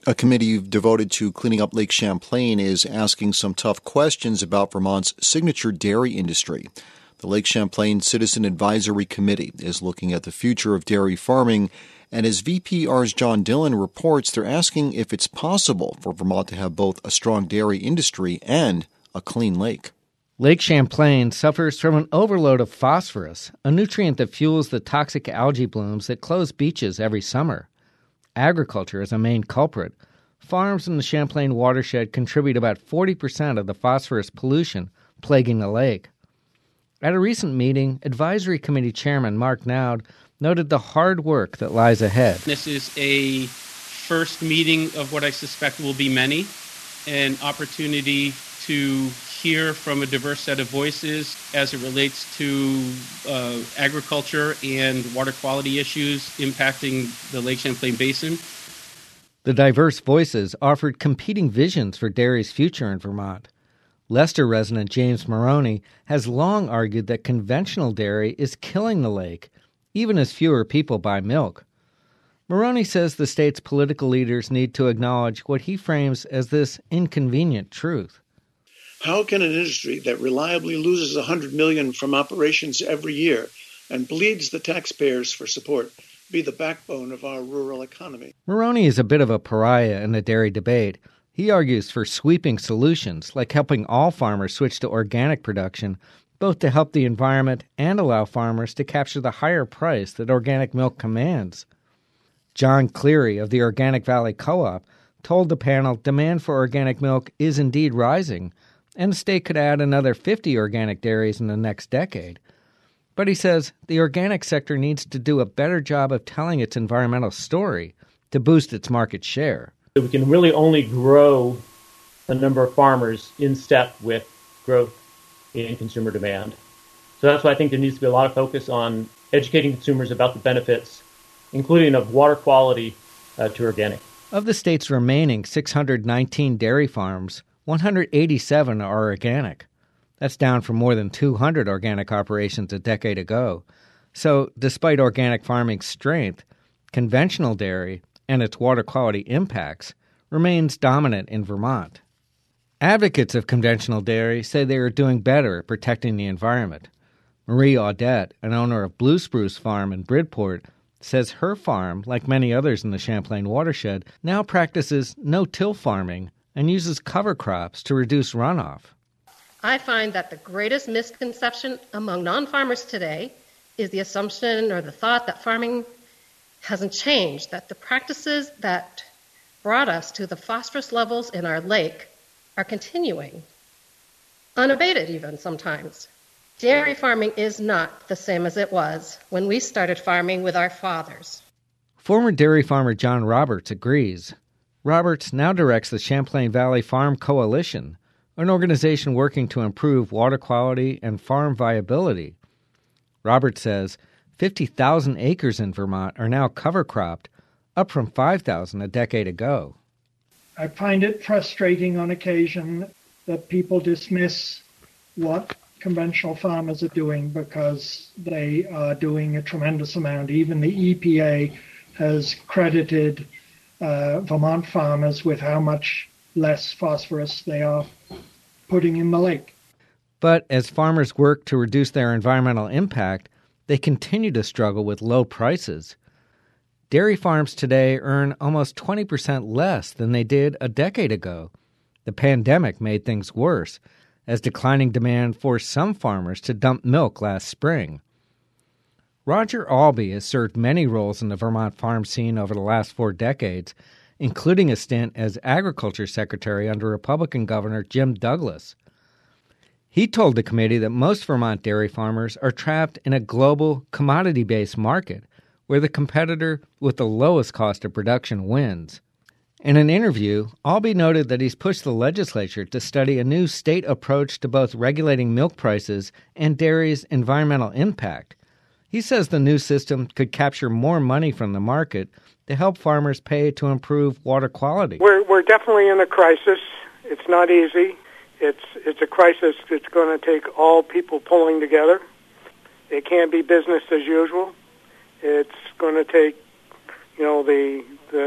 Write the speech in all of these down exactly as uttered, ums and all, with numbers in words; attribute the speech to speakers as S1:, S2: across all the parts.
S1: A committee devoted to cleaning up Lake Champlain is asking some tough questions about Vermont's signature dairy industry. The Lake Champlain Citizen Advisory Committee is looking at the future of dairy farming, and as V P R's John Dillon reports, they're asking if it's possible for Vermont to have both a strong dairy industry and a clean lake.
S2: Lake Champlain suffers from an overload of phosphorus, a nutrient that fuels the toxic algae blooms that close beaches every summer. Agriculture is a main culprit. Farms in the Champlain watershed contribute about forty percent of the phosphorus pollution plaguing the lake. At a recent meeting, Advisory Committee Chairman Mark Naud noted the hard work that lies ahead.
S3: This is a first meeting of what I suspect will be many, an opportunity to hear from a diverse set of voices as it relates to uh, agriculture and water quality issues impacting the Lake Champlain Basin.
S2: The diverse voices offered competing visions for dairy's future in Vermont. Leicester resident James Maroney has long argued that conventional dairy is killing the lake, even as fewer people buy milk. Maroney says the state's political leaders need to acknowledge what he frames as this inconvenient truth.
S4: How can an industry that reliably loses one hundred million dollars from operations every year and bleeds the taxpayers for support be the backbone of our rural economy?
S2: Maroney is a bit of a pariah in the dairy debate. He argues for sweeping solutions, like helping all farmers switch to organic production, both to help the environment and allow farmers to capture the higher price that organic milk commands. John Cleary of the Organic Valley Co-op told the panel demand for organic milk is indeed rising, and the state could add another fifty organic dairies in the next decade. But he says the organic sector needs to do a better job of telling its environmental story to boost its market share.
S5: We can really only grow the number of farmers in step with growth in consumer demand. So that's why I think there needs to be a lot of focus on educating consumers about the benefits, including of water quality uh, to organic.
S2: Of the state's remaining six hundred nineteen dairy farms, one hundred eighty-seven are organic. That's down from more than two hundred organic operations a decade ago. So, despite organic farming's strength, conventional dairy and its water quality impacts remains dominant in Vermont. Advocates of conventional dairy say they are doing better at protecting the environment. Marie Audette, an owner of Blue Spruce Farm in Bridport, says her farm, like many others in the Champlain watershed, now practices no-till farming and uses cover crops to reduce runoff.
S6: I find that the greatest misconception among non-farmers today is the assumption or the thought that farming hasn't changed, that the practices that brought us to the phosphorus levels in our lake are continuing, unabated even sometimes. Dairy farming is not the same as it was when we started farming with our fathers.
S2: Former dairy farmer John Roberts agrees. Roberts now directs the Champlain Valley Farm Coalition, an organization working to improve water quality and farm viability. Roberts says fifty thousand acres in Vermont are now cover-cropped, up from five thousand a decade ago.
S7: I find it frustrating on occasion that people dismiss what conventional farmers are doing because they are doing a tremendous amount. Even the E P A has credited uh, Vermont farmers with how much less phosphorus they are putting in the lake.
S2: But as farmers work to reduce their environmental impact, they continue to struggle with low prices. Dairy farms today earn almost twenty percent less than they did a decade ago. The pandemic made things worse, as declining demand forced some farmers to dump milk last spring. Roger Albee has served many roles in the Vermont farm scene over the last four decades, including a stint as Agriculture Secretary under Republican Governor Jim Douglas. He told the committee that most Vermont dairy farmers are trapped in a global commodity-based market where the competitor with the lowest cost of production wins. In an interview, Albee noted that he's pushed the legislature to study a new state approach to both regulating milk prices and dairy's environmental impact. He says the new system could capture more money from the market to help farmers pay to improve water quality.
S8: We're we're definitely in a crisis. It's not easy. It's it's a crisis that's going to take all people pulling together. It can't be business as usual. It's going to take, you know, the the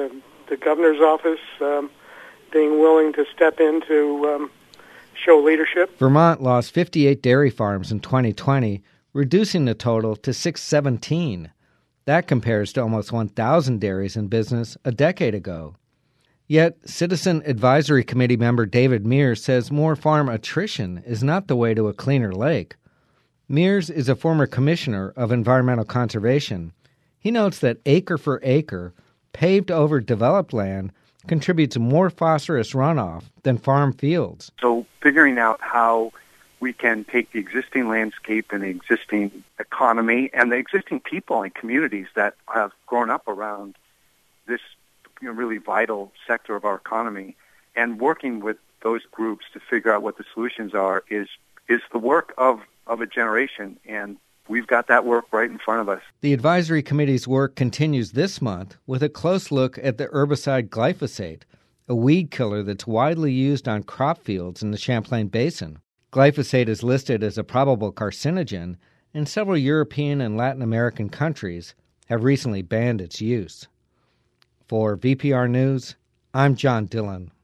S8: the governor's office um, being willing to step in to um, show leadership.
S2: Vermont lost fifty-eight dairy farms in twenty twenty, reducing the total to six hundred seventeen. That compares to almost one thousand dairies in business a decade ago. Yet, Citizen Advisory Committee member David Mears says more farm attrition is not the way to a cleaner lake. Mears is a former commissioner of environmental conservation. He notes that acre for acre, paved over developed land contributes more phosphorus runoff than farm fields.
S9: So figuring out how we can take the existing landscape and the existing economy and the existing people and communities that have grown up around this, you know, really vital sector of our economy, and working with those groups to figure out what the solutions are is is the work of, of a generation, and we've got that work right in front of us.
S2: The advisory committee's work continues this month with a close look at the herbicide glyphosate, a weed killer that's widely used on crop fields in the Champlain Basin. Glyphosate is listed as a probable carcinogen, and several European and Latin American countries have recently banned its use. For V P R News, I'm John Dillon.